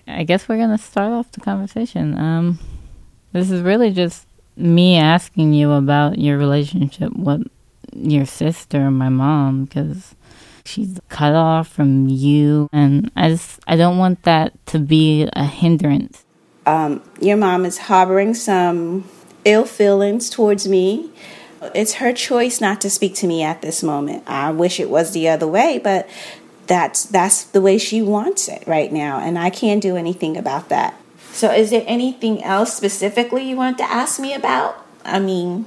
I guess we're going to start off the conversation. This is really just me asking you about your relationship with your sister, my mom, because she's cut off from you, and I don't want that to be a hindrance. Your mom is harboring some ill feelings towards me. It's her choice not to speak to me at this moment. I wish it was the other way, but that's the way she wants it right now, and I can't do anything about that. So is there anything else specifically you want to ask me about? I mean,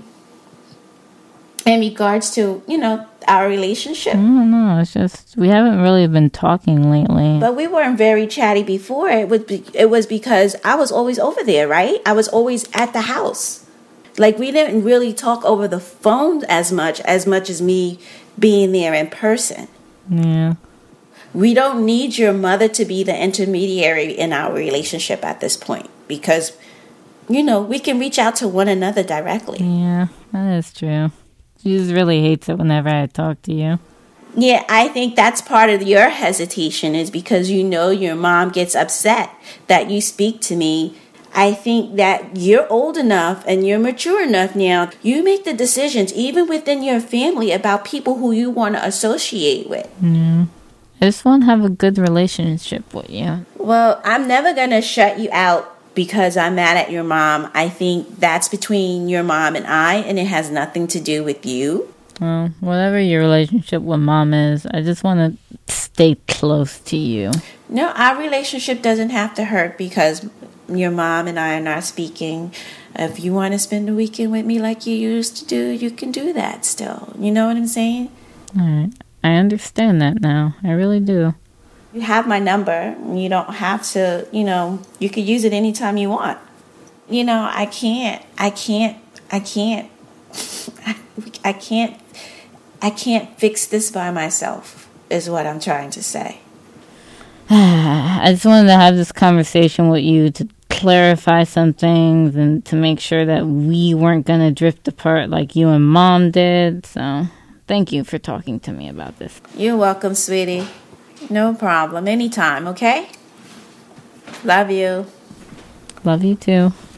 in regards to, our relationship? No, it's just we haven't really been talking lately. But we weren't very chatty before. It was because I was always over there, right? I was always at the house. Like, we didn't really talk over the phone as much as me being there in person. Yeah. We don't need your mother to be the intermediary in our relationship at this point because, we can reach out to one another directly. Yeah, that is true. She just really hates it whenever I talk to you. Yeah, I think that's part of your hesitation is because your mom gets upset that you speak to me. I think that you're old enough and you're mature enough now. You make the decisions, even within your family, about people who you want to associate with. Yeah. I just want to have a good relationship with you. Well, I'm never going to shut you out because I'm mad at your mom. I think that's between your mom and I, and it has nothing to do with you. Well, whatever your relationship with mom is, I just want to stay close to you. No, our relationship doesn't have to hurt because your mom and I are not speaking. If you want to spend the weekend with me like you used to do, you can do that still. You know what I'm saying? All right. I understand that now. I really do. You have my number. You don't have to, you could use it anytime you want. I can't fix this by myself, is what I'm trying to say. I just wanted to have this conversation with you to clarify some things and to make sure that we weren't going to drift apart like you and mom did. So thank you for talking to me about this. You're welcome, sweetie. No problem. Anytime, okay? Love you. Love you too.